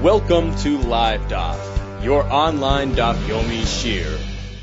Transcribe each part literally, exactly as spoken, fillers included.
Welcome to Live Daf, your online Daf Yomi Shir.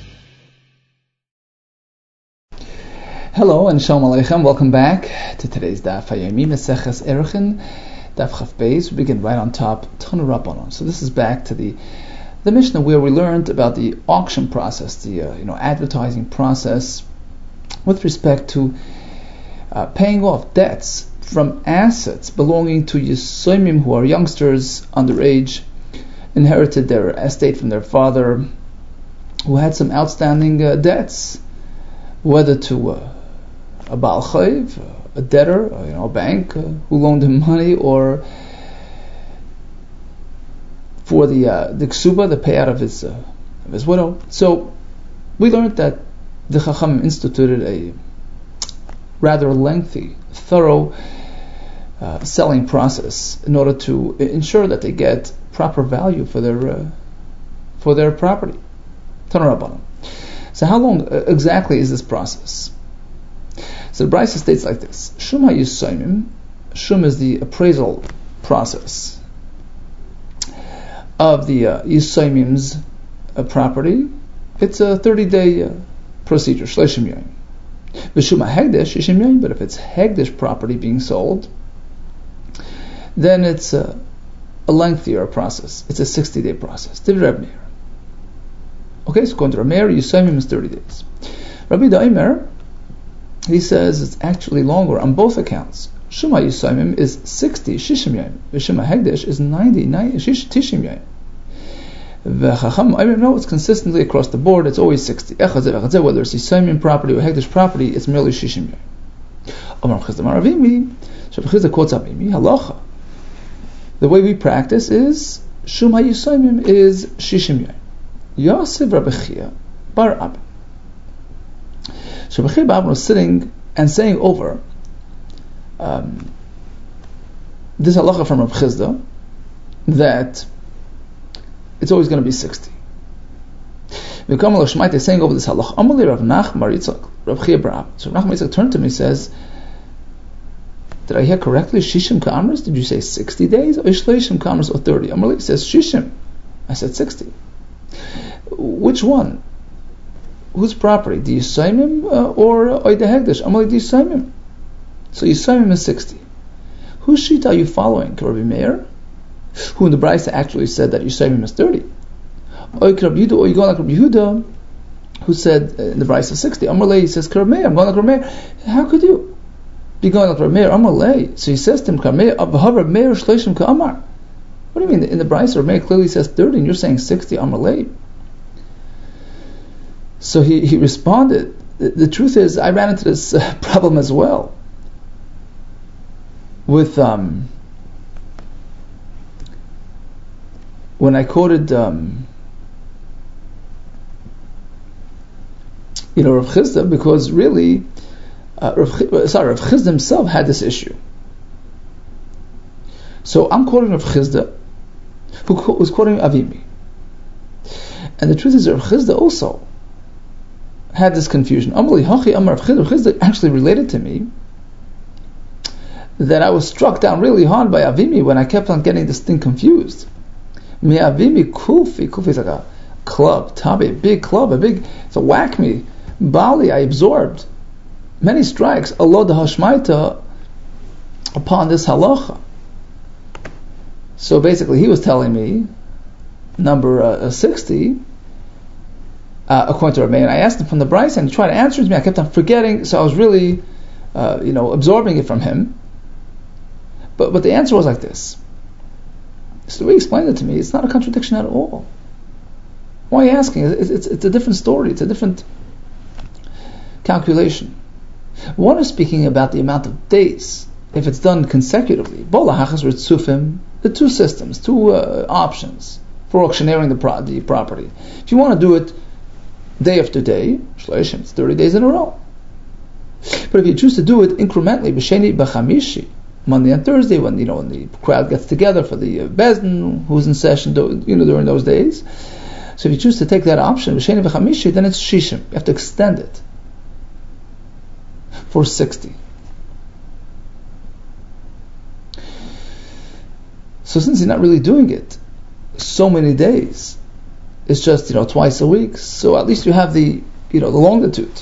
Hello and Shalom Aleichem. Welcome back to today's Daf Yomi Meseches Erchin Daf Chaf Beis. We begin right on top Tanu Rabbanon. So this is back to the the Mishnah where we learned about the auction process, the uh, you know advertising process with respect to uh, paying off debts from assets belonging to Yisomim, who are youngsters underage, inherited their estate from their father, who had some outstanding uh, debts, whether to uh, a Baal Chayv, a debtor, uh, you know, a bank uh, who loaned him money, or for the uh, the ksuba, the payout of his uh, of his widow. So we learned that the Chacham instituted a rather lengthy, thorough uh, selling process in order to ensure that they get proper value for their uh, for their property. Tanu Rabbanan. So how long uh, exactly is this process? So the Brisa states like this: Shum HaYisomim, Shum is the appraisal process of the uh, Yisomim's uh, property. It's a thirty-day uh, procedure, Shleishim Yom. V'Shum HaHegdesh, Shishim Yom. But if it's Hegdesh property being sold, then it's a, a lengthier process. It's a sixty-day process. Divrei Reb Meir. Okay, so according to Reb Meir, Yisomim is thirty days. Rabbi Daimer, he says it's actually longer on both accounts. Shum HaYisomim is sixty, Shishim Yom. V'Shum HaHegdesh is ninety, Tishim Yom. V'Chacham, I know it's consistently across the board, it's always sixty. Whether it's Yisomim property or Hegdesh property, it's merely Shishim Yom. Amar Chizda Amar Avimi, so Chizda quotes Avimi, halacha. The way we practice is, Shum HaYisomim is Shishim Yom. Yosef Rabbi Chia Bar Abba. So Rabbi Chia Bar Abba was sitting and saying over um, this halacha from Rabbi Chizda that it's always going to be sixty. V'kamal Shmaita is saying over this halacha. Amalei Rav Nachmar Yitzchak Rabbi Chia Bar Abba. So Rav Nachmar Yitzchak turned to me and says, "Did I hear correctly? Shishim Ka'amris? Did you say sixty days? Or Shleishim Ka'amris or thirty?" Amalei says Shishim. I said sixty. Which one? Whose property? The Yisomim uh, or Oida Hegdesh? Amalei the Yisomim. So Yisomim is sixty. Whose sheet are you following? Rabbi Meir, who in the Brisa actually said that Yisomim is thirty. Or Rabbi Yehuda, or you go like Rabbi Yehuda, who said uh, in the Brisa sixty. Amalei says Rabbi Meir. I'm going like Rabbi Meir. How could you be going like Rabbi Meir? Amalei. So he says to him, Rabbi Meir, Rabbi Meir Shleishim Ka'amar. What do you mean? In the Brisa, Rabbi Meir clearly says thirty, and you're saying sixty. Amalei. So he, he responded, the, the truth is, I ran into this uh, problem as well. With, um, when I quoted, um, you know, Rav Chizda, because really, uh, Rav, sorry, Rav Chizda himself had this issue. So I'm quoting Rav Chizda, who was quoting Avimi. And the truth is, Rav Chizda also had this confusion. Amali Hachi Amar Rav Chizda actually related to me that I was struck down really hard by Avimi when I kept on getting this thing confused. Me Avimi Kufi, Kufi is like a club, Tabi, a big club, a big, it's a whack me. Bali, I absorbed many strikes, Allah the Hashmaita, upon this halacha. So basically he was telling me, number uh, sixty, Uh, according to Rabbi Meir, and I asked him from the Brisa, and he tried to answer me. I kept on forgetting, so I was really, uh, you know, absorbing it from him. But but the answer was like this. So the way he explained it to me, it's not a contradiction at all. Why are you asking? It's, it's, it's a different story. It's a different calculation. One is speaking about the amount of days if it's done consecutively. The two systems, two uh, options for auctioneering the, pro- the property. If you want to do it day after day, shleishim, it's thirty days in a row. But if you choose to do it incrementally, b'sheni b'chamishi, Monday and Thursday, when you know when the crowd gets together for the uh, bezdin, who's in session, you know during those days. So if you choose to take that option, b'sheni b'chamishi, then it's shishim. You have to extend it for sixty. So since you're not really doing it so many days. It's just, you know, twice a week. So at least you have the, you know, the longitude,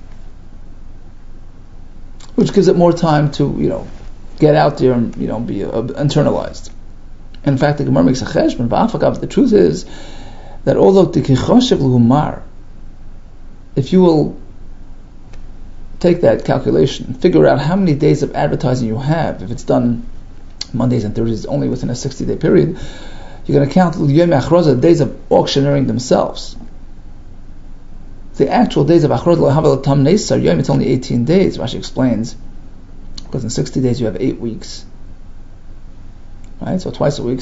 which gives it more time to, you know, get out there and, you know, be uh, internalized. In fact, the Gemara makes a cheshbon. But the truth is that although tikichoshev l'humar, if you will take that calculation and figure out how many days of advertising you have, if it's done Mondays and Thursdays only within a sixty-day period, you're going to count the days of auctioneering themselves. The actual days of Achroz, it's only eighteen days. Rashi explains, because in sixty days you have eight weeks. Right? So twice a week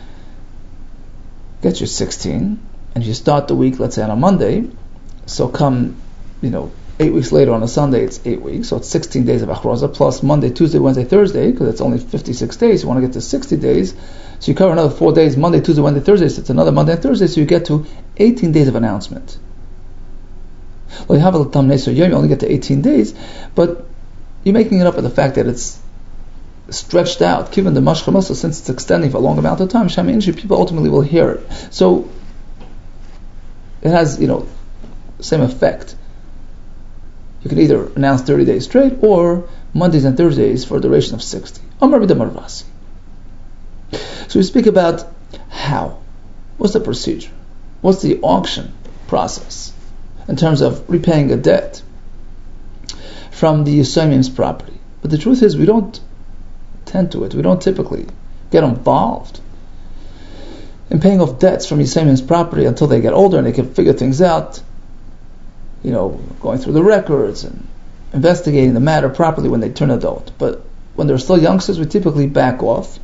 gets you sixteen, and you start the week, let's say on a Monday, so come, you know, eight weeks later on a Sunday, it's eight weeks, so it's sixteen days of Achroza, plus Monday, Tuesday, Wednesday, Thursday, because it's only fifty-six days, you want to get to sixty days, so you cover another four days, Monday, Tuesday, Wednesday, Thursday, so it's another Monday and Thursday, so you get to eighteen days of announcement. Well, you have a Tam Neso Yom, you only get to eighteen days, but you're making it up with the fact that it's stretched out, given the Mashchem also, since it's extending for a long amount of time, Shami Inshi, people ultimately will hear it. So, it has, you know, same effect. You can either announce thirty days straight, or Mondays and Thursdays for a duration of sixty. Amar b'damar Ravasi. So we speak about how. What's the procedure? What's the auction process in terms of repaying a debt from the Yisrael's property? But the truth is, we don't tend to it. We don't typically get involved in paying off debts from Yisrael's property until they get older and they can figure things out. You know, going through the records and investigating the matter properly when they turn adult. But when they're still youngsters, we typically back off.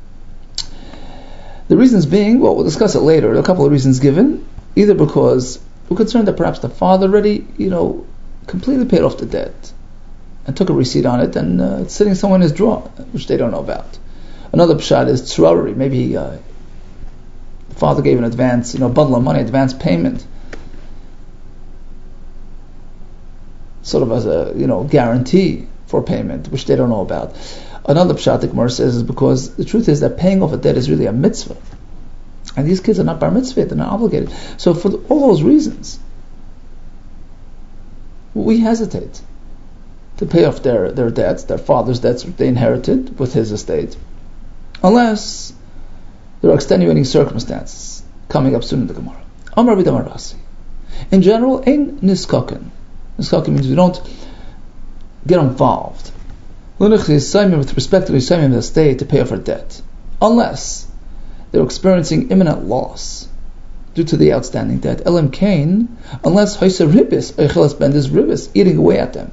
The reasons being, well, we'll discuss it later. A couple of reasons given. Either because we're concerned that perhaps the father already, you know, completely paid off the debt and took a receipt on it, and uh, it's sitting somewhere in his drawer, which they don't know about. Another pshat is tzrarari. Maybe uh, the father gave an advance, you know, bundle of money, advance payment, sort of as a, you know, guarantee for payment, which they don't know about. Another pshat the Gemara says is because the truth is that paying off a debt is really a mitzvah, and these kids are not bar mitzvah, they're not obligated. So for the, all those reasons, we hesitate to pay off their, their debts, their father's debts they inherited with his estate, unless there are extenuating circumstances coming up soon in the Gemara. Amar b'damar Ravasi. In general, ein niskaken. Niskaken means we don't get involved with respect to the Yisrael's estate to pay off our debt, unless they're experiencing imminent loss due to the outstanding debt. Elam kain, unless haisa ribis, eichelas bendis ribis, eating away at them.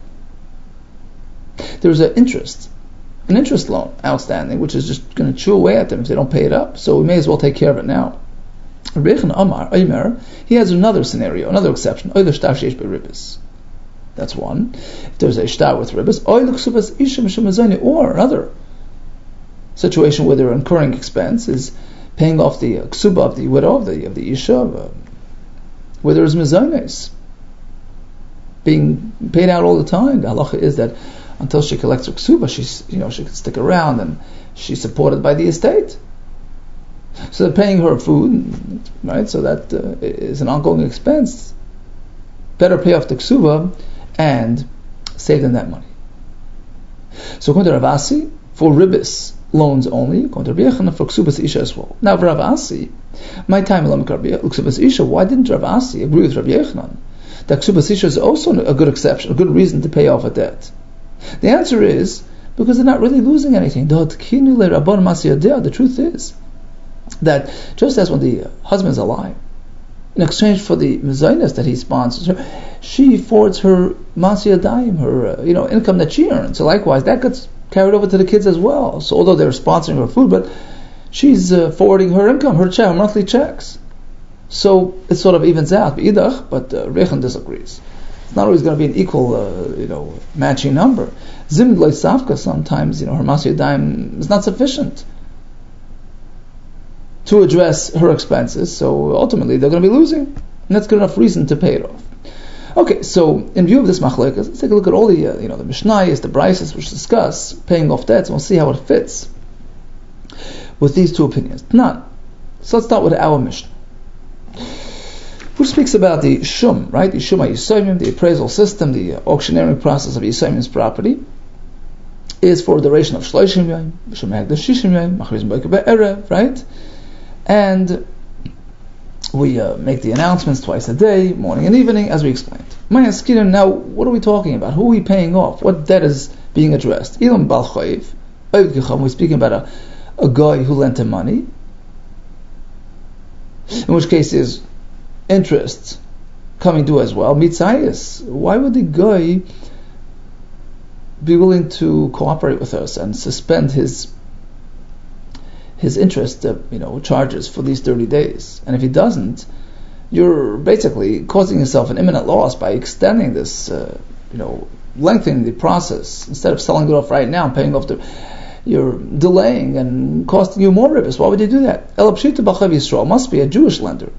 There's an interest, an interest loan outstanding, which is just going to chew away at them if they don't pay it up. So we may as well take care of it now. Rechan Amar, Aymer, he has another scenario, another exception. Oy l'shtar sheish beribis. That's one. If there's a shtar with ribis, oy l'ksubas isha mishum mezoni, or another situation where they're incurring expense is paying off the ksuba of the widow of the of the isha, uh, where there is mezones being paid out all the time. The halacha is that until she collects her ksuba, she's, you know, she can stick around and she's supported by the estate. So they're paying her food, right? So that uh, is an ongoing expense. Better pay off the ksuba and save them that money. So according to Ravasi, for ribis loans only, according to Rabbi Yochanan, for ksubas isha as well. Now, for Ravasi, my time ksubas isha. Why didn't Ravasi agree with Rabbi Yochanan that ksubas isha is also a good exception, a good reason to pay off a debt? The answer is because they're not really losing anything. The truth is that just as when the husband is alive, in exchange for the mezainas that he sponsors her, she forwards her masiyah daim, her uh, you know income that she earns. So likewise, that gets carried over to the kids as well. So although they're sponsoring her food, but she's uh, forwarding her income, her check, her monthly checks. So it sort of evens out. B'idach, but uh, Rechan disagrees. It's not always going to be an equal, uh, you know, matching number. Zim loy safka, sometimes, you know, her masiyah daim is not sufficient to address her expenses, so ultimately they're going to be losing, and that's good enough reason to pay it off. Okay, so in view of this machlekes, let's take a look at all the, uh, you know, the Mishnayos, the Brises, which discuss paying off debts, and we'll see how it fits with these two opinions. Not So let's start with our Mishnah, which speaks about the Shum, right? The Shum HaYisomim, the appraisal system, the auctioneering process of Yisomim's property, is for a duration of Shloshim Yom, Shum Hagdash Shishim Yom, Machrizim Boker Be'erev, right? And we uh, make the announcements twice a day, morning and evening, as we explained. Now, what are we talking about? Who are we paying off? What debt is being addressed? Ilam Bal Chayiv, we're speaking about a, a guy who lent him money, in which case is interest coming due as well. Mitzayis, why would the guy be willing to cooperate with us and suspend his his interest, uh, you know, charges for these thirty days? And if he doesn't, you're basically causing yourself an imminent loss by extending this, uh, you know, lengthening the process. Instead of selling it off right now and paying off the, you're delaying and costing you more ribbis. Why would you do that? El Pshita B'Chav Yisrael must be a Jewish lender.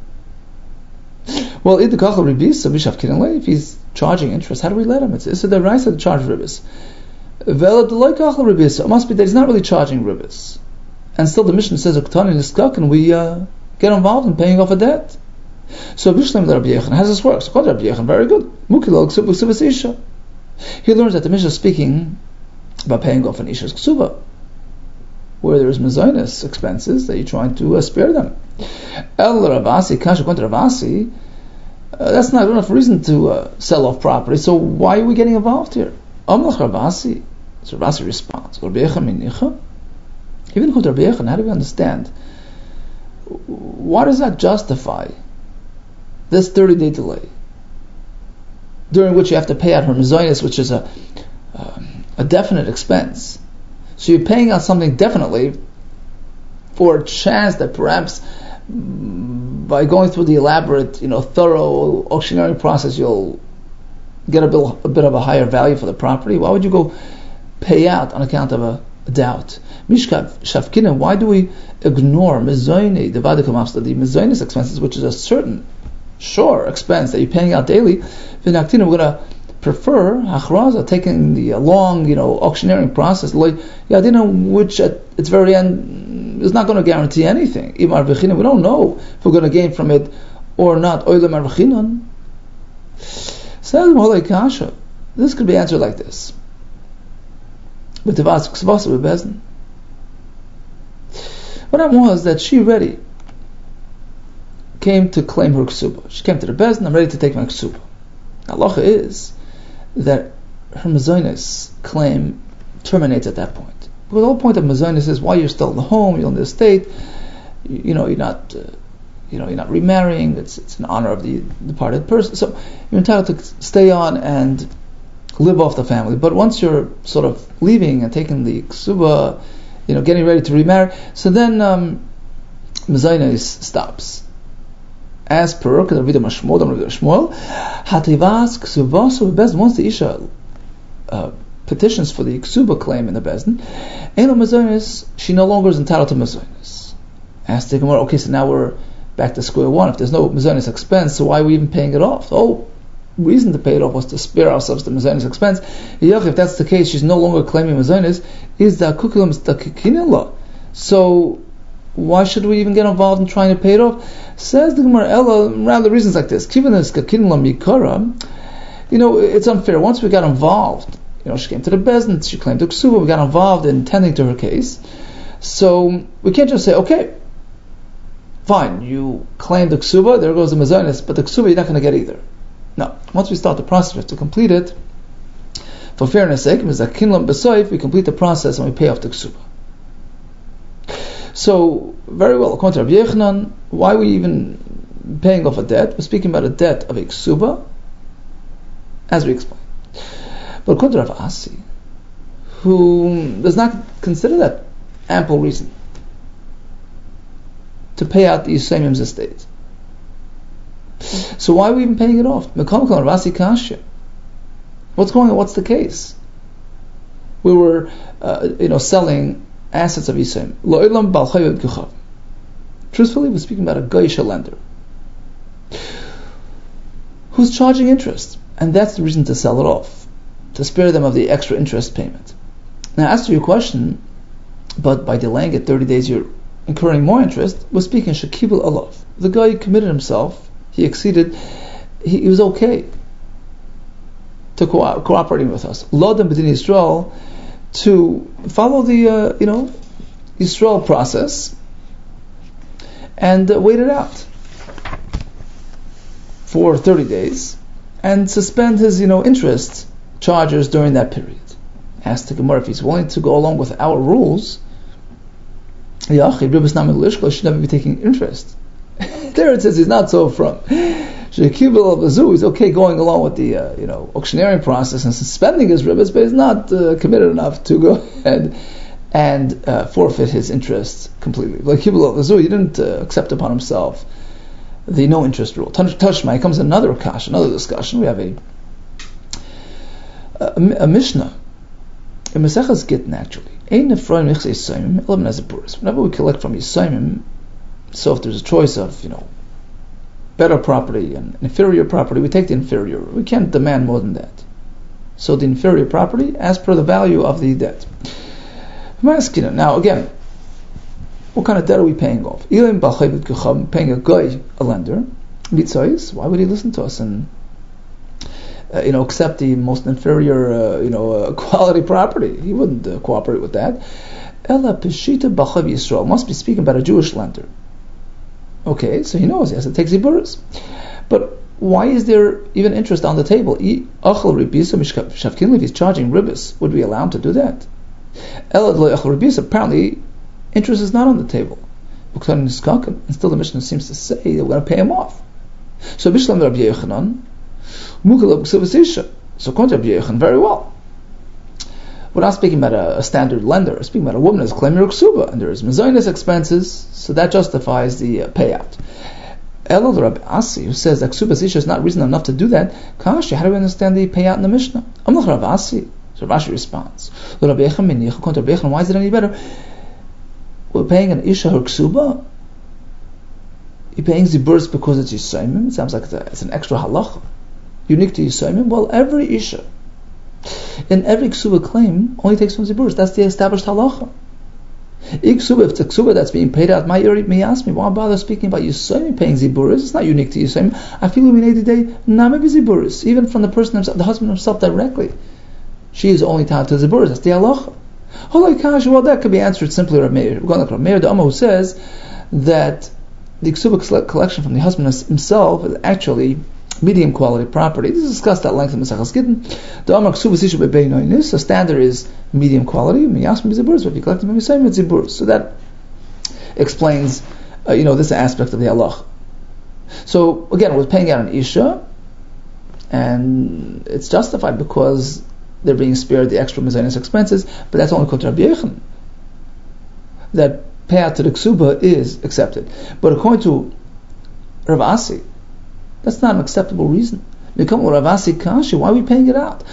Well, if he's charging interest, how do we let him? It's Issa Deraisa to charge ribbis. It must be that he's not really charging ribbis. And still the Mishnah says, and we uh, get involved in paying off a debt. So Bishlam Rabbi Yechon, how does this work? So Rabbi Yechon, very good. He learns that the Mishnah is speaking about paying off an Isha's Ksuba, where there is mezainis expenses that you're trying to uh, spare them. El Ravasi, Kasha Kontra Ravasi, uh, that's not enough reason to uh, sell off property, so why are we getting involved here? Amlach Ravasi, so Ravasi responds, Rabbi Yechon Minicha, even according to Rabbi Yechon, how do we understand? Why does that justify this thirty-day delay, during which you have to pay out her mezainis, which is a uh, a definite expense? So you're paying out something definitely for a chance that perhaps by going through the elaborate, you know, thorough auctioneering process, you'll get a bit, a bit of a higher value for the property. Why would you go pay out on account of a, a doubt? Mishkav Shafkina, why do we ignore mezayni, the vadikam the mezainis expenses, which is a certain, sure expense that you're paying out daily? V'naktina, we're going to prefer hachraza, taking the long, you know, auctioneering process, which at its very end is not going to guarantee anything. We don't know if we're going to gain from it or not. This could be answered like this. What happened was that she ready came to claim her ksuba. She came to the bezin, I'm ready to take my ksuba. Halacha is that her mezainis claim terminates at that point. Because the whole point of mezainis is while you're still in the home, you're in the estate, you, you know, you're not, uh, you know, you're not remarrying. It's it's in honor of the departed person. So you're entitled to stay on and live off the family. But once you're sort of leaving and taking the ksuba, you know, getting ready to remarry, so then um, mezainis stops. As per Rav Shmuel, Hativas Ksuvasu Bezdin, once the Isha uh, petitions for the Ksuba claim in the Bezdin, Eno Mezainis, she no longer is entitled to Mezainis. Ask the Gemara, okay, so now we're back to square one. If there's no Mezainis expense, so why are we even paying it off? The whole reason to pay it off was to spare ourselves the Mezainis expense. If that's the case, she's no longer claiming Mezainis, is the Kukulam Stakikinillah. So why should we even get involved in trying to pay it off? Says the Gemara, Ella, rather reasons like this. You know, it's unfair. Once we got involved, you know, she came to the Bezdin, she claimed the Ksuba, we got involved in tending to her case. So we can't just say, okay, fine, you claim the Ksuba, there goes the Mezainis, but the Ksuba you're not going to get either. No. Once we start the process, we have to complete it. For fairness sake, we complete the process and we pay off the Ksuba. So, very well, according to Rabbi Yechanan, why are we even paying off a debt? We're speaking about a debt of a ksuba, as we explained. But according to Rav Asi, who does not consider that ample reason to pay out the Yisrael's estate, so why are we even paying it off? What's going on? What's the case? We were, uh, you know, selling assets of Yisrael. Truthfully, we're speaking about a Goyisha lender who's charging interest, and that's the reason to sell it off, to spare them of the extra interest payment. Now, as to your question, but by delaying it thirty days, you're incurring more interest, was speaking Shekibul Alav. The guy committed himself, he exceeded, he, he was okay to co- cooperating with us. Lodem B'din Yisrael, to follow the, uh, you know, Yisrael process, and uh, wait it out for thirty days, and suspend his, you know, interest charges during that period. Asked the Gemara if he's willing to go along with our rules. Yachid Ribbis should never be taking interest. There it says he's not so from. Shekibel Abazu, he's okay going along with the uh, you know auctioneering process and suspending his ribbis, but he's not uh, committed enough to go ahead and uh, forfeit his interest completely. Like Kibel Abazu, he didn't uh, accept upon himself the no interest rule. Tashma comes another kash, another discussion. We have a a, a Mishnah. In Maseches Gittin, actually, whenever we collect from Yisayimim, so if there's a choice of, you know, better property and inferior property, we take the inferior. We can't demand more than that. So the inferior property, as per the value of the debt. Now again, what kind of debt are we paying off? Paying a guy, a lender, why would he listen to us and Uh, you know, accept the most inferior, uh, you know, uh, quality property? He wouldn't uh, cooperate with that. Ella Peshita B'chav Yisrael must be speaking about a Jewish lender. Okay, so he knows he has to take ziburas. But why is there even interest on the table? If he's charging ribis, would we allow him to do that? Apparently, interest is not on the table. And still the Mishnah seems to say that we're going to pay him off. So Bishlam Rabbi Yochanan, so according to Yechon, very well. We're not speaking about a, a standard lender. We're speaking about a woman who's claiming her ksuba, and there is mezainis expenses, so that justifies the uh, payout. Elul Rabbi Asi, who says that ksuba isha is not reason enough to do that, Kashi, how do we understand the payout in the Mishnah? Amlach Rabbi Asi. So Rashi responds, Rabbi Yechon, according to Rabbi Yechon, why is it any better? We're paying an isha her ksuba. You're paying ziburas because it's Yisayimim. It sounds like it's, a, it's an extra halacha unique to Yisayimim. Well, every isha in every ksuba claim only takes from ziburas. That's the established halacha. Iksuba, if it's a ksuba that's being paid out, my may ask me, why bother speaking about Yisayimim paying ziburas? It's not unique to Yisayimim. I feel we need today, not maybe ziburas, even from the person himself, the husband himself directly. She is only tied to ziburas. That's the halacha. Well, that could be answered simply Rav Meir. We're going like Rav Meir, the Amma, who says that the ksuba collection from the husband himself is actually medium quality property. This is discussed at length in Maseches Gittin. The Amar ksuba isha bebeinonis, the standard is medium quality. Miyasmi ziburas, but if you collect them, you say it's ziburas. So that explains, uh, you know, this aspect of the halach. So again, we're paying out an isha, and it's justified because they're being spared the extra mezainis expenses. But that's only according to Rabbi Yechon. That payout to the ksuba is accepted. But according to Rav Asi, that's not an acceptable reason. Rav Asi Kashi, why are we paying it out?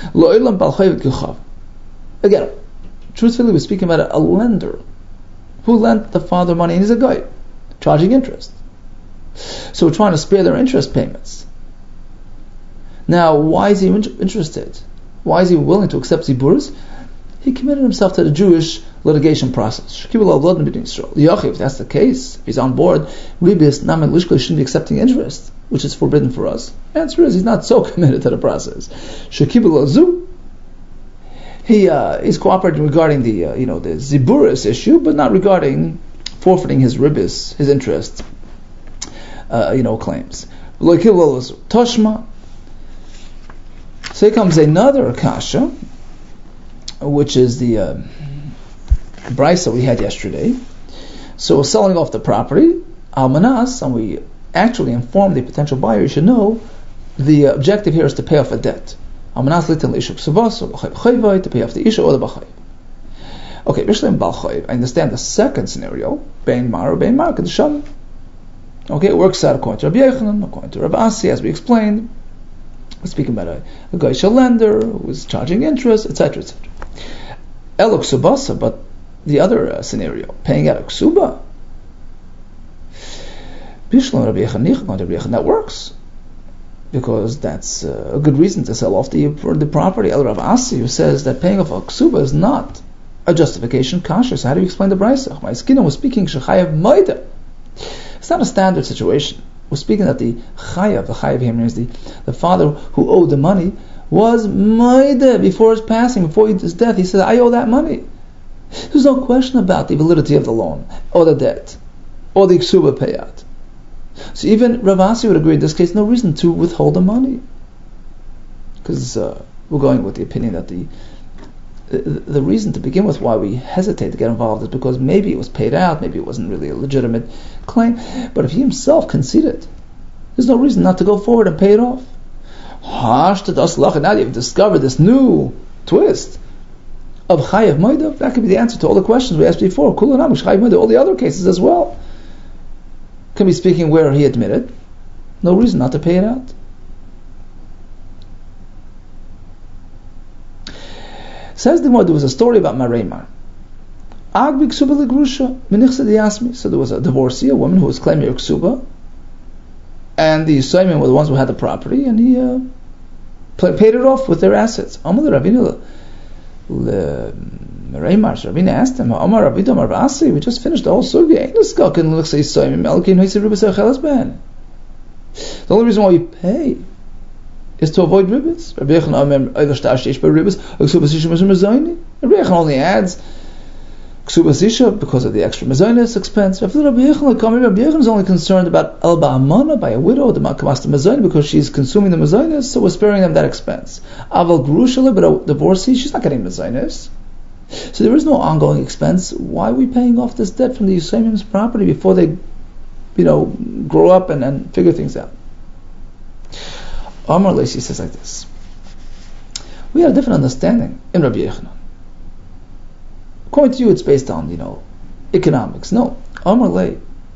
Again, truthfully, we're speaking about a, a lender who lent the father money, and he's a guy charging interest. So we're trying to spare their interest payments. Now, why is he interested? Why is he willing to accept ziburas? He committed himself to the Jewish litigation process. If that's the case, if he's on board, ribis namen lishkli shouldn't be accepting interest, which is forbidden for us. The answer is he's not so committed to the process. He uh, is cooperating regarding the uh, you know the ziburas issue, but not regarding forfeiting his ribis, his interest, uh, you know claims. Toshma. So here comes another akasha, which is the uh, brisa we had yesterday. So we're selling off the property, almanas, and we actually inform the potential buyer. You should know the objective here is to pay off a debt. Almanas litin l'isha ksuvas, to pay off the isha or the b'chayv. Okay, Mishlim b'chayv. I understand the second scenario, bein mar or bein mar kedesham. Okay, it works out according to Rabbi Yochanan, according to Rabbi Asi, as we explained. We're speaking about a, a Geisha lender who is charging interest, et cetera, et cetera. Elok subasa, but the other uh, scenario, paying out a ksuba, Bishlam Rabbi Yechon, that works because that's uh, a good reason to sell off the for the property. El Rav Asi, who says that paying off a ksuba is not a justification, kasher. So how do you explain the brisa? My skin was speaking shechayev moida. It's not a standard situation. We're speaking that the chayav, the chayav here means the, the father who owed the money, was moida before his passing, before his death. He said, I owe that money. There's no question about the validity of the loan, or the debt, or the ksuba payat. So even Rav Asi would agree in this case, no reason to withhold the money. Because uh, we're going with the opinion that the the reason to begin with why we hesitate to get involved is because maybe it was paid out, maybe it wasn't really a legitimate claim, but if he himself conceded, there's no reason not to go forward and pay it off. Now you've discovered this new twist of Chayav Moida. That could be the answer to all the questions we asked before. All the other cases as well. Can be speaking where he admitted, no reason not to pay it out. Says the Gemara, there was a story about Mareimar. So there was a divorcee, a woman who was claiming her ksuba, and the Yisraelim were the ones who had the property, and he uh, paid it off with their assets. Amar Ravina Mareimar, Ravina asked him, Amar Ravina Amar Basi, we just finished the whole sugya. The only reason why we pay is to avoid ribbons. Rabbi Yechon only adds ksubasisha because of the extra mezainis expense. Rabbi Yechon is only concerned about el ba'amana, by a widow, the makamas mezainis, because she's consuming the mezainis, so we're sparing them that expense. Aval grushala, but a divorcee, she's not getting mezainis. So there is no ongoing expense. Why are we paying off this debt from the Yisraelim's property before they, you know, grow up and, and figure things out? Amar Leisi says like this. We have a different understanding in Rabbi Yechanan. According to you, it's based on, you know, economics. No. Amar Lei.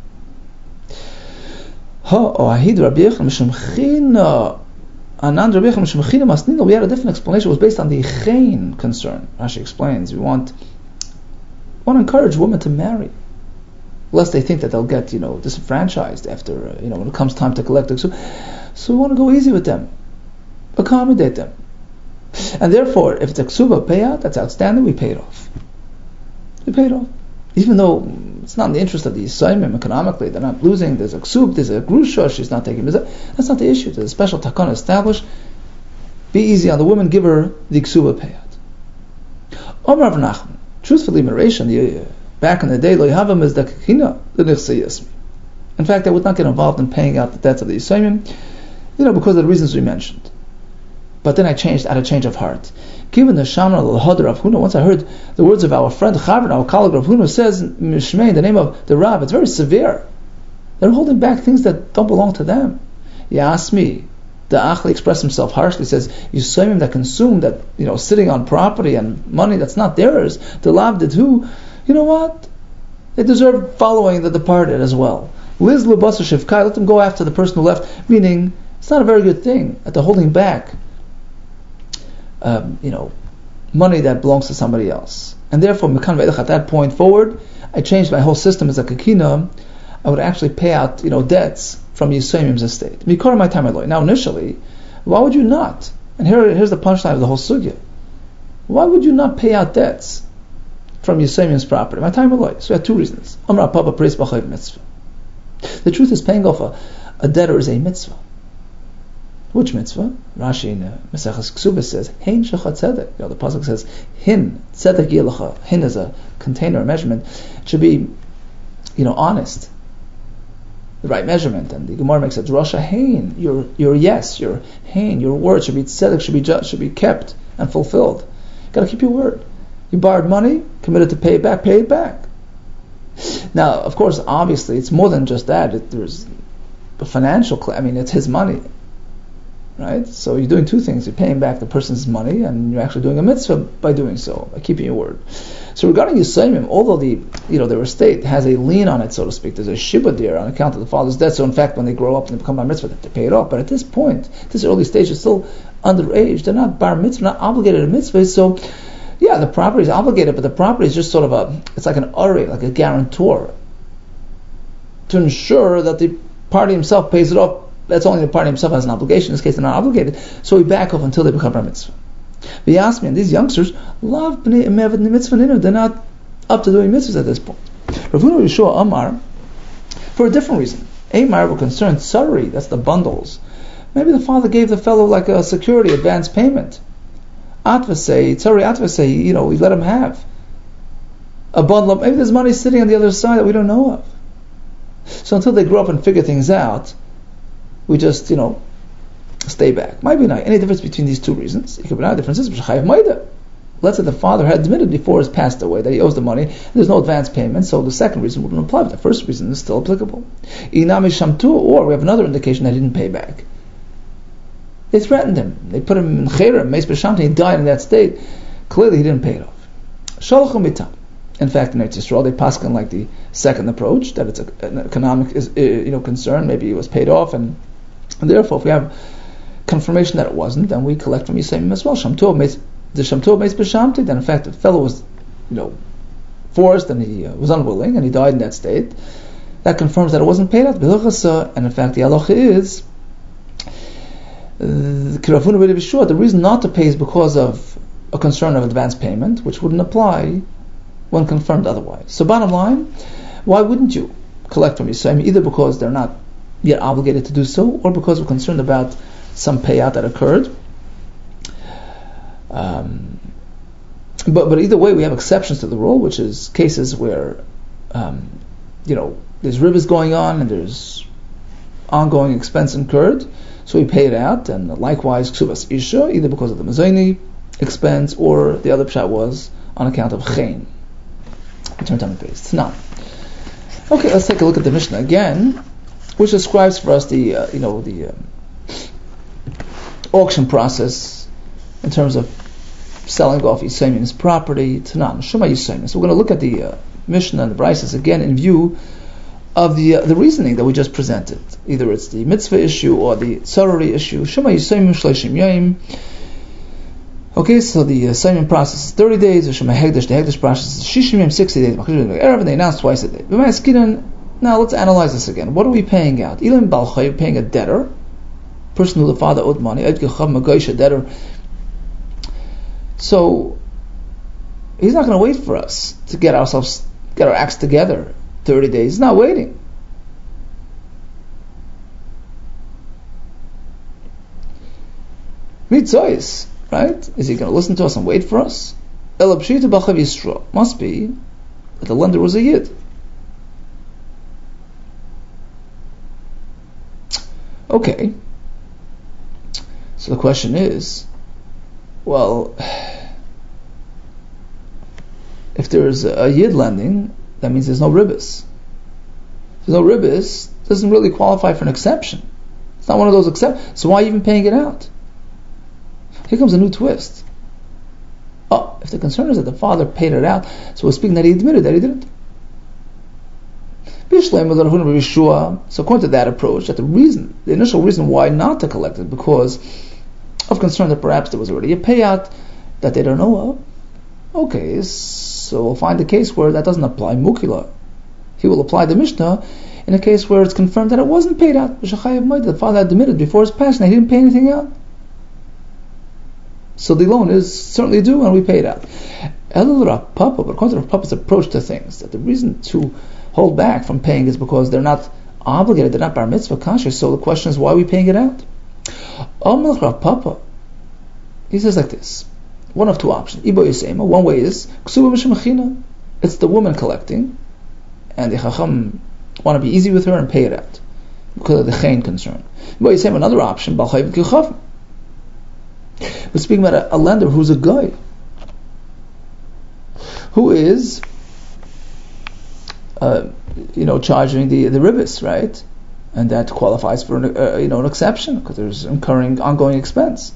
Ha ohahid Rabbi Yechanan mishum china. Anand Rabbi Yechanan mishum china masnina. We had a different explanation. It was based on the chen concern. Rashi explains. We want, want to encourage women to marry, lest they think that they'll get, you know, disenfranchised after, uh, you know, when it comes time to collect it. So, so we want to go easy with them, accommodate them, and therefore, if it's a ksuba payout, that's outstanding. We pay it off. We pay it off, even though it's not in the interest of the Yisraelim economically. They're not losing. There's a ksub, there's a grusha. She's not taking. That's not the issue. There's a special takana established. Be easy on the woman. Give her the ksuba payout. Omar Rav Nachman, truthfully, Maration, the uh, back in the day, lo yavam is the kina the nechse yasmi. In fact, I would not get involved in paying out the debts of the Yisraelim, you know, because of the reasons we mentioned. But then I changed out of change of heart. Given the Shamar al-Hadr of Huna, once I heard the words of our friend Chavrin, our colleague of Huna, says Mishmei in the name of the Rav, it's very severe. They're holding back things that don't belong to them. He asked me, the Achli expressed himself harshly, says, Yisraelim that consume, that, you know, sitting on property and money that's not theirs, the Lav did who? You know what? They deserve following the departed as well. Liz Lubasa Shivkai, let them go after the person who left, meaning it's not a very good thing that they're holding back um, you know, money that belongs to somebody else. And therefore, at that point forward, I changed my whole system as a kakina. I would actually pay out, you know, debts from Yisraelim's estate. Mikor my time Now initially, why would you not? And here, here's the punchline of the whole sugya. Why would you not pay out debts from Yisraelim's property? My time So we have two reasons. Amra Papa Praise B'chayv Mitzvah. The truth is, paying off a, a debtor is a mitzvah. Which mitzvah? Rashi in uh, Maseches Ksubas says, Hein Shechat Tzedek. You know, the pasuk says, Hin Tzedek Yilacha. Hin is a container, a measurement. It should be, you know, honest. The right measurement. And the Gemara makes it Rasha Hein. Your your yes, your Hein, your word should be tzedek, should be just, should be kept and fulfilled. You got to keep your word. You borrowed money, committed to pay it back, pay it back. Now, of course, obviously, it's more than just that. It, there's a financial claim. I mean, it's his money, right? So you're doing two things. You're paying back the person's money, and you're actually doing a mitzvah by doing so, by keeping your word. So regarding Yisraelim, although the you know their estate has a lien on it, so to speak, there's a shibud there on account of the father's death. So in fact, when they grow up and they become bar mitzvah, they have to pay it off. But at this point, this early stage, is still underage. They're not bar mitzvah, not obligated to mitzvah. So yeah, the property is obligated, but the property is just sort of a, it's like an ori, like a guarantor, to ensure that the party himself pays it off. That's only the party himself has an obligation. In this case, they're not obligated. So we back off until they become bar mitzvah. V'yasmi, and these youngsters love b'nei emev mitzvah ninu. They're not up to doing mitzvahs at this point. Rav Huna Yeshua Amar, for a different reason. Amar were concerned, sorry, that's the bundles. Maybe the father gave the fellow like a security advance payment. Atvasei, sorry, Atvasei, you know, we let him have a bundle of, maybe there's money sitting on the other side that we don't know of. So until they grow up and figure things out, we just, you know, stay back. Might be not any difference between these two reasons. It could be not differences. Let's say the father had admitted before he passed away that he owes the money. There's no advance payment, so the second reason wouldn't apply, but the first reason is still applicable. Inami shamtu, or we have another indication that he didn't pay back. They threatened him. They put him in chayra, meis b'shamtu. He died in that state. Clearly, he didn't pay it off. Shalachum mitam. In fact, in Eretz Yisrael, they paskin like the second approach, that it's a, an economic is, uh, you know, concern. Maybe it was paid off, and, and therefore, if we have confirmation that it wasn't, then we collect from Yisayim as well. Shamtu meis the shamtu meis b'shamtu. Then, in fact, the fellow was, you know, forced and he uh, was unwilling, and he died in that state. That confirms that it wasn't paid out. And in fact, the halacha is uh, the reason not to pay is because of a concern of advance payment, which wouldn't apply when confirmed otherwise. So bottom line, why wouldn't you collect from Yisrael? Either because they're not yet obligated to do so, or because we're concerned about some payout that occurred. Um, but but either way, we have exceptions to the rule, which is cases where um, you know there's ribas going on and there's ongoing expense incurred, so we pay it out. And likewise, ksuvas isha, either because of the mazaini expense or the other pshat was on account of chen. Turn down the base. Now, okay, let's take a look at the Mishnah again, which describes for us the uh, you know the um, auction process in terms of selling off Yisayim's property. Tanan Shema Yisayim. So we're going to look at the uh, Mishnah and the Brises again in view of the uh, the reasoning that we just presented. Either it's the mitzvah issue or the tzarori issue. Shema Yisayim Shleishim Yayim. Okay, so the uh, Simon process is thirty days. The Shema Hegdesh, the Hegdesh process is Shishim Yom, sixty days. And they announce twice a day. Now let's analyze this again. What are we paying out? Ilim Balchay, paying a debtor, person who the father owed money. A debtor. So he's not going to wait for us to get ourselves, get our acts together. Thirty days. He's not waiting. Mitzois. Right? Is he going to listen to us and wait for us? Must be that the lender was a yid. Okay. So the question is, well, if there's a yid lending, that means there's no ribis. If there's no ribis, it doesn't really qualify for an exception. It's not one of those exceptions. So why are you even paying it out? Here comes a new twist. Oh, if the concern is that the father paid it out, so we're speaking that he admitted that he didn't. So according to that approach, that the reason, the initial reason why not to collect it, because of concern that perhaps there was already a payout that they don't know of. Okay, so we'll find a case where that doesn't apply. Mukila. He will apply the Mishnah in a case where it's confirmed that it wasn't paid out. The father had admitted before his passing that he didn't pay anything out. So the loan is certainly due and we pay it out. But according to Rav Papa's approach to things, that the reason to hold back from paying is because they're not obligated, they're not bar mitzvah conscious, so the question is, why are we paying it out? Rav Papa, he says like this, one of two options. One way is, it's the woman collecting, and the Chacham want to be easy with her and pay it out, because of the chen concern. Another option, we're speaking about a, a lender who's a guy, who is, uh, you know, charging the the ribis, right? And that qualifies for an, uh, you know, an exception because there's incurring ongoing expense.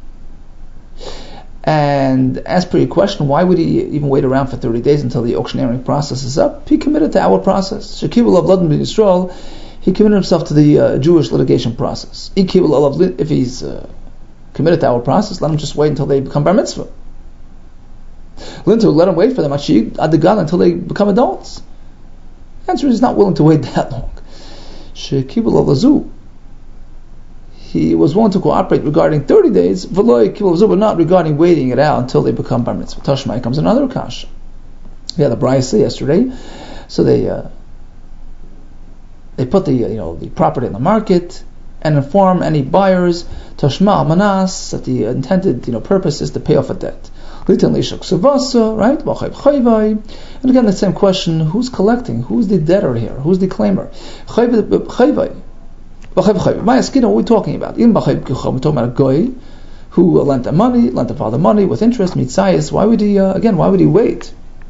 And as per your question, why would he even wait around for thirty days until the auctioneering process is up? He committed to our process. Shekibul of Ladan Yisrael, he committed himself to the uh, Jewish litigation process. If he's uh, committed to our process, let him just wait until they become bar mitzvah. Lintu, let him wait for them until they become adults. The answer is he's not willing to wait that long. He he was willing to cooperate regarding thirty days, but not regarding waiting it out until they become bar mitzvah. Tashmai comes another kasha. We had a brayso yesterday, so they uh, they put the uh, you know the property in the market and inform any buyers tashma manas that the intended you know purpose is to pay off a debt. Right? And again, the same question: who's collecting? Who's the debtor here? Who's the claimer? What are we talking about? We're talking about a guy who lent the money, lent the father money with interest, mitzayis. Why would he? Uh, again, why would he wait?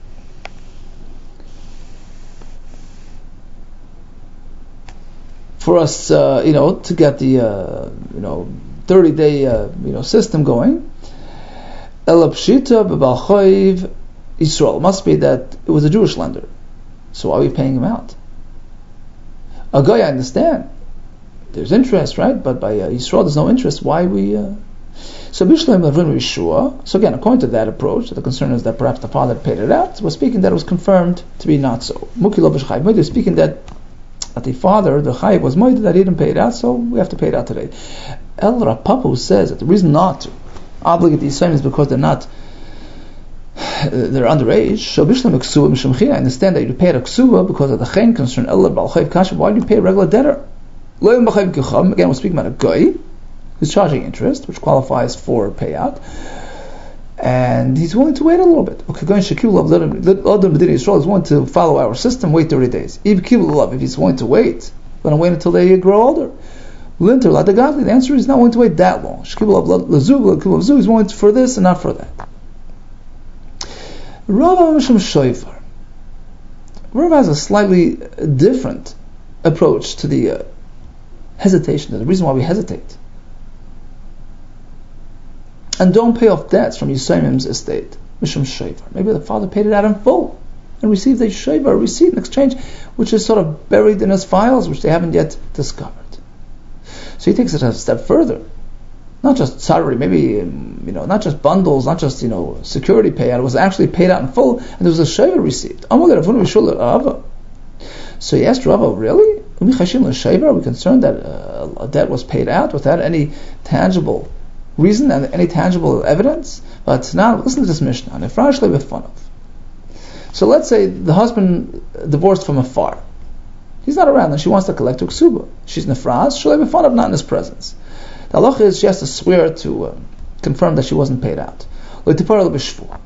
For us, uh, you know, to get the uh, you know thirty day uh, you know system going. Elapshita b'balchoiv Yisrael. Must be that it was a Jewish lender. So why are we paying him out? A guy, I understand. There's interest, right? But by uh, Yisrael, there's no interest. Why we? Uh... So Bishlam Lavin Rishua. So again, according to that approach, the concern is that perhaps the father paid it out. We're speaking that it was confirmed to be not so. Mukilo b'shchayv. We're speaking that that the father, the chayiv, was moed that he didn't pay it out, so we have to pay it out today. El Rapapu says that the reason not to obligate the Yisraelim is because they're not, they're underage. I understand that you pay a ksuba because of the chen concern. Why do you pay a regular debtor? Again, we're speaking about a guy who's charging interest, which qualifies for payout, and he's willing to wait a little bit. Israel is willing to follow our system, wait thirty days. If he's willing to wait, let him wait until they grow older. The answer is not willing to wait that long. He's willing for this and not for that. Rav Rav has a slightly different approach to the uh, hesitation, to the reason why we hesitate. And don't pay off debts from Yisraelim's estate. Mishum Shayvar. Maybe the father paid it out in full and received a Shayvar, a receipt in exchange, which is sort of buried in his files, which they haven't yet discovered. So he takes it a step further. Not just salary, maybe, um, you know, not just bundles, not just, you know, security payout. It was actually paid out in full, and there was a Shayvar receipt. So he asked Rava, really? Are we concerned that uh, a debt was paid out without any tangible reason and any tangible evidence? But now, listen to this Mishnah. So let's say the husband divorced from afar. He's not around and she wants to collect her ksuba. She's nefraz, she'll be fun of not in his presence. The halacha is she has to swear to uh, confirm that she wasn't paid out. V'amar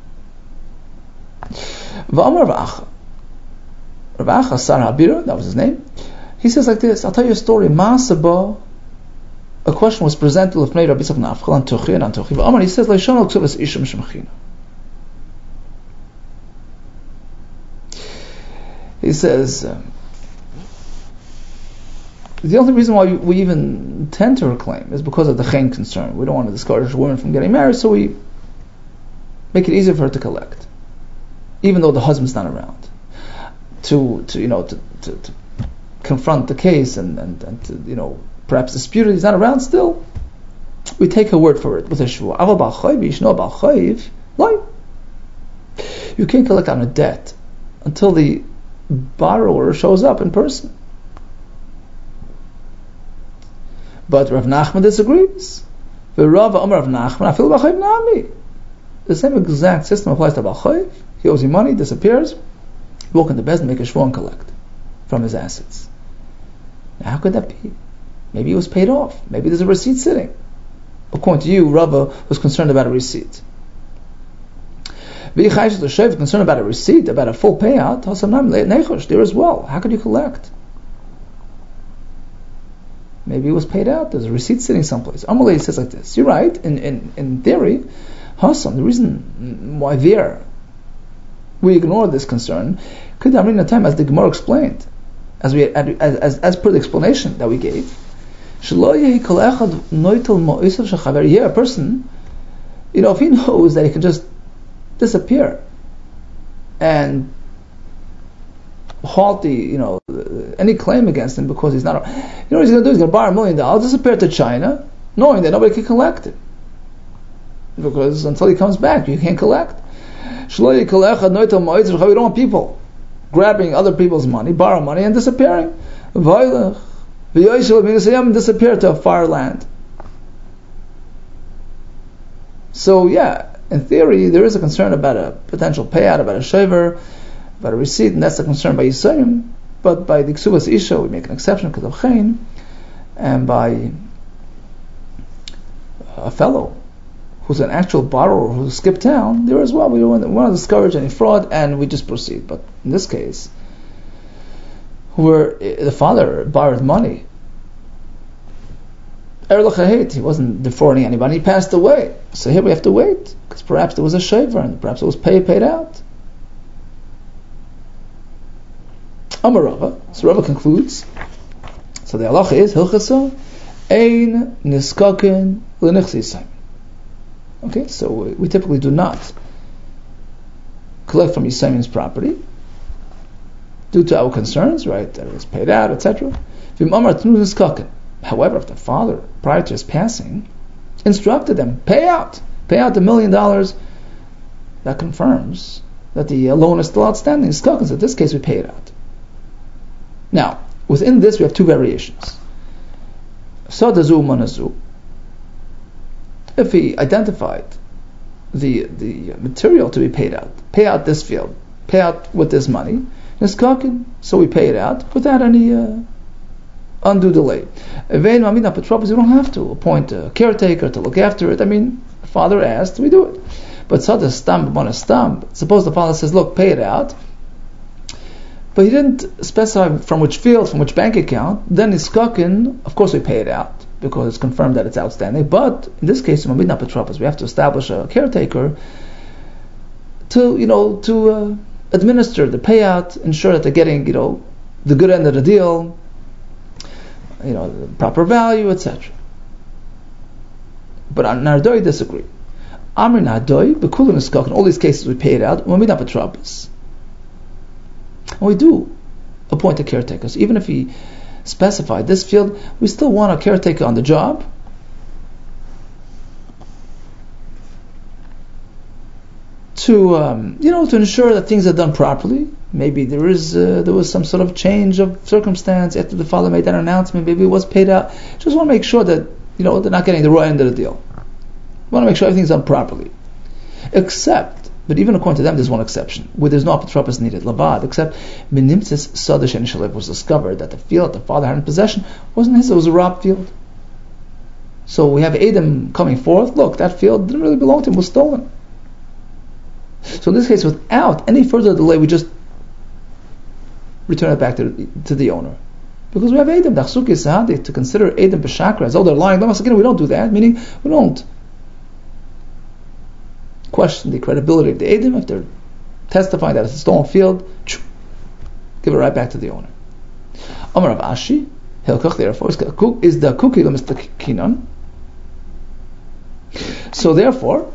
Rav Acha, Sar Habira, that was his name. He says like this, I'll tell you a story. Ma'asaba, a question was presented to Rabbi Yitzchak Nafchal and Tuchi and Antuchi. V'amar, he says, Leishon al-ksuvas isham shemchina. He says, um, the only reason why we even tend to reclaim is because of the chen concern. We don't want to discourage women from getting married, so we make it easier for her to collect, even though the husband's not around, to to you know to, to, to confront the case and, and, and to you know perhaps dispute it. He's not around still. We take her word for it with a shvua. You can't collect on a debt until the borrower shows up in person. But Rav Nachman disagrees. The Rav Amar Rav Nachman, I feel b'chayv nami. The same exact system applies to b'chayv. He owes you money, disappears. You walk into bed and make a shvua and collect from his assets. Now, how could that be? Maybe it was paid off. Maybe there's a receipt sitting. According to you, Rava was concerned about a receipt. V'yichaysh the shayv concerned about a receipt, about a full payout. There as well. How could you collect? Maybe it was paid out. There's a receipt sitting someplace. Amalei says like this. You're right. In in, in theory, Hassam, the reason why there we ignore this concern, could have been a time as the Gemara explained, as we as as, as per the explanation that we gave. Yeah, a person, you know, if he knows that he can just disappear and halt the, you know, any claim against him because he's not, you know what he's going to do? He's going to borrow a million dollars, disappear to China, knowing that nobody can collect it. Because until he comes back, you can't collect. We don't want people grabbing other people's money, borrow money, and disappearing. Disappear to a far land. So yeah, in theory, there is a concern about a potential payout, about a shaver, about a receipt, and that's a concern by Yisayim. But by the Ksubas Isha, we make an exception because of Chayin, and by a fellow who's an actual borrower who skipped town, there as well, we don't want to discourage any fraud, and we just proceed. But in this case, where the father borrowed money, he wasn't defrauding anybody, he passed away. So here we have to wait, because perhaps there was a shaver, and perhaps it was paid, paid out. Amar Rava, so Rava concludes, so the halacha is, Hilchasa, Ein Niskaken L'Nichsisayim. Okay, so we, we typically do not collect from Yisayim's property due to our concerns, right, that it was paid out, et cetera. However, if the father, prior to his passing, instructed them, pay out, pay out the million dollars, that confirms that the loan is still outstanding. So in this case, we pay it out. Now, within this, we have two variations. Sadazu manazu. If he identified the the material to be paid out, pay out this field, pay out with this money, so we pay it out without any uh, undue delay. We don't have to appoint a caretaker to look after it. I mean, the father asked, we do it. But suppose the father says, look, pay it out, but he didn't specify from which field, from which bank account, then niskakin, of course we pay it out, because it's confirmed that it's outstanding. But in this case, we have to establish a caretaker to, you know, to uh, administer the payout, ensure that they're getting, you know, the good end of the deal, you know, the proper value, et cetera. But on Nardoi disagree. Amri Nardoi, Bekulun Niskakin, in all these cases we pay it out, when we not betrabas. And we do appoint a caretaker. So even if he specified this field, we still want a caretaker on the job to, um, you know, to ensure that things are done properly. Maybe there is uh, there was some sort of change of circumstance after the father made that announcement. Maybe it was paid out. Just want to make sure that, you know, they're not getting the raw end of the deal. We want to make sure everything's done properly. Except, but even according to them, there's one exception where there's no apotropos needed, labad. Except minimtzis sadish and shalev was discovered that the field that the father had in possession wasn't his; it was a robbed field. So we have Adam coming forth. Look, that field didn't really belong to him; it was stolen. So in this case, without any further delay, we just return it back to the, to the owner. Because we have Adam, Dachsuki Sahadi, to consider Adam B'Shakra as, oh, they're lying. Again, we don't do that, meaning we don't question the credibility of the Adam. If they're testifying that it's a stolen field, give it right back to the owner. Amar Rav Ashi, Hilkach, therefore, is the cookie the Mister Kinan. So therefore,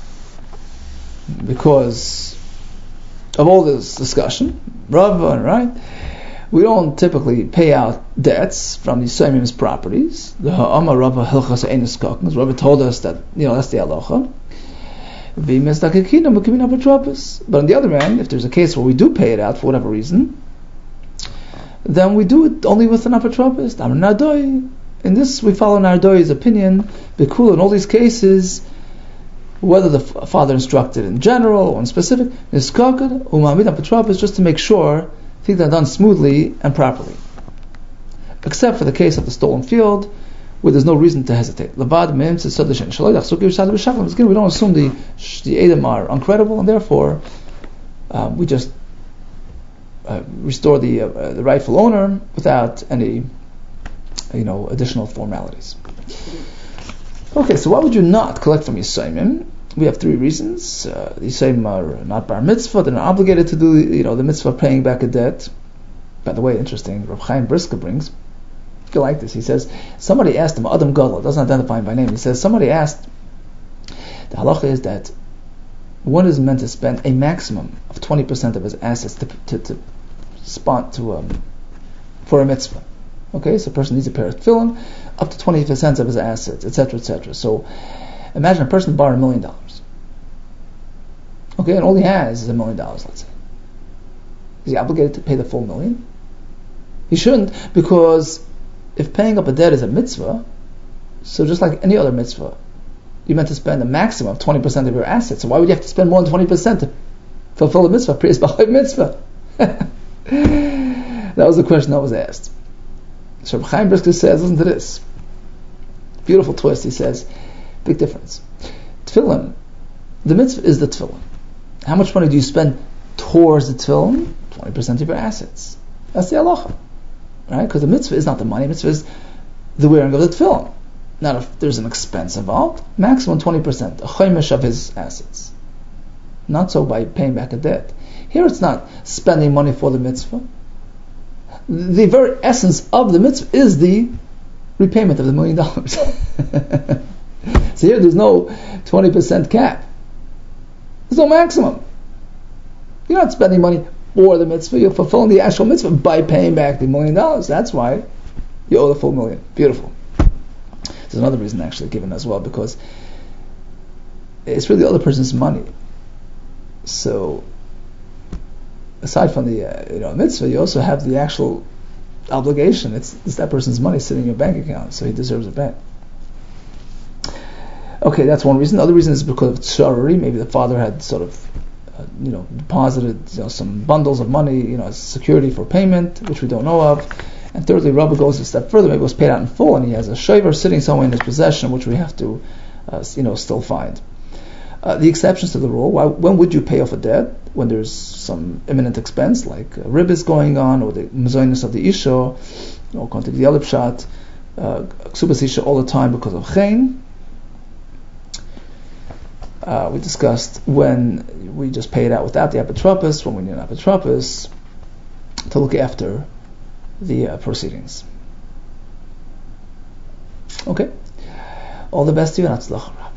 because of all this discussion, Rav, right, we don't typically pay out debts from the Yisayim's properties. The Amar Rav Hilchas Ein Niskaken, Rav told us that, you know, that's the halacha. But on the other hand, if there's a case where we do pay it out for whatever reason, then we do it only with an apotropos. In this, we follow Nardoi's opinion. Bekul, in all these cases, whether the father instructed in general or in specific, niskakad umamid apotropos, just to make sure things are done smoothly and properly. Except for the case of the stolen field, where there's no reason to hesitate. Levad mim tzadishin shaloidach suki v'shad v'shaklam. Again, we don't assume the the Edom are uncredible, and therefore um, we just uh, restore the uh, the rightful owner without any, you know, additional formalities. Okay, so why would you not collect from Yisayim? We have three reasons. Uh, the Yisayim are not bar mitzvah; they're not obligated to do, you know, the mitzvah of paying back a debt. By the way, interesting. Rav Chaim Briska brings. You like this? He says somebody asked him, Adam Gadol, doesn't identify him by name. He says somebody asked. The halacha is that one is meant to spend a maximum of twenty percent of his assets to to, to spot to um, for a mitzvah. Okay, so a person needs a pair of tefillin, up to twenty percent of his assets, et cetera, et cetera. So imagine a person borrowed a million dollars. Okay, and all he has is a million dollars, let's say. Is he obligated to pay the full million? He shouldn't, because if paying up a debt is a mitzvah, so just like any other mitzvah, you're meant to spend a maximum of twenty percent of your assets. So why would you have to spend more than twenty percent to fulfill the mitzvah? Priyas b'chayv mitzvah. That was the question that was asked. So Reb Chaim Brisker says, listen to this. Beautiful twist. He says, big difference. Tefillin, the mitzvah is the tefillin. How much money do you spend towards the tefillin? twenty percent of your assets. That's the halacha. Right? Because the mitzvah is not the money, the mitzvah is the wearing of the tefillin. Now, if there's an expense involved, maximum twenty percent, a chaymish of his assets. Not so by paying back a debt. Here it's not spending money for the mitzvah. The very essence of the mitzvah is the repayment of the million dollars. So here there's no twenty percent cap. There's no maximum. You're not spending money for the mitzvah, you're fulfilling the actual mitzvah by paying back the million dollars. That's why you owe the full million. Beautiful. There's another reason actually given as well, because it's really the other person's money. So aside from the uh, you know mitzvah, you also have the actual obligation. It's, it's that person's money sitting in your bank account, so he deserves it back. Okay, that's one reason. The other reason is because of tzarari. Maybe the father had sort of uh, you know deposited you know, some bundles of money you know as security for payment, which we don't know of. And thirdly, Rabbi goes a step further. Maybe it was paid out in full, and he has a shaver sitting somewhere in his possession, which we have to uh, you know still find. Uh, the exceptions to the rule: why, when would you pay off a debt? When there's some imminent expense, like uh, ribbis going on, or the mazoinus of the isha, or according to the other pshat, uh, ksubas isha all the time because of chen. Uh, we discussed when we just pay it out without the apotropos, when we need an apotropos to look after the uh, proceedings. Okay. All the best to you, and Hatzlacha.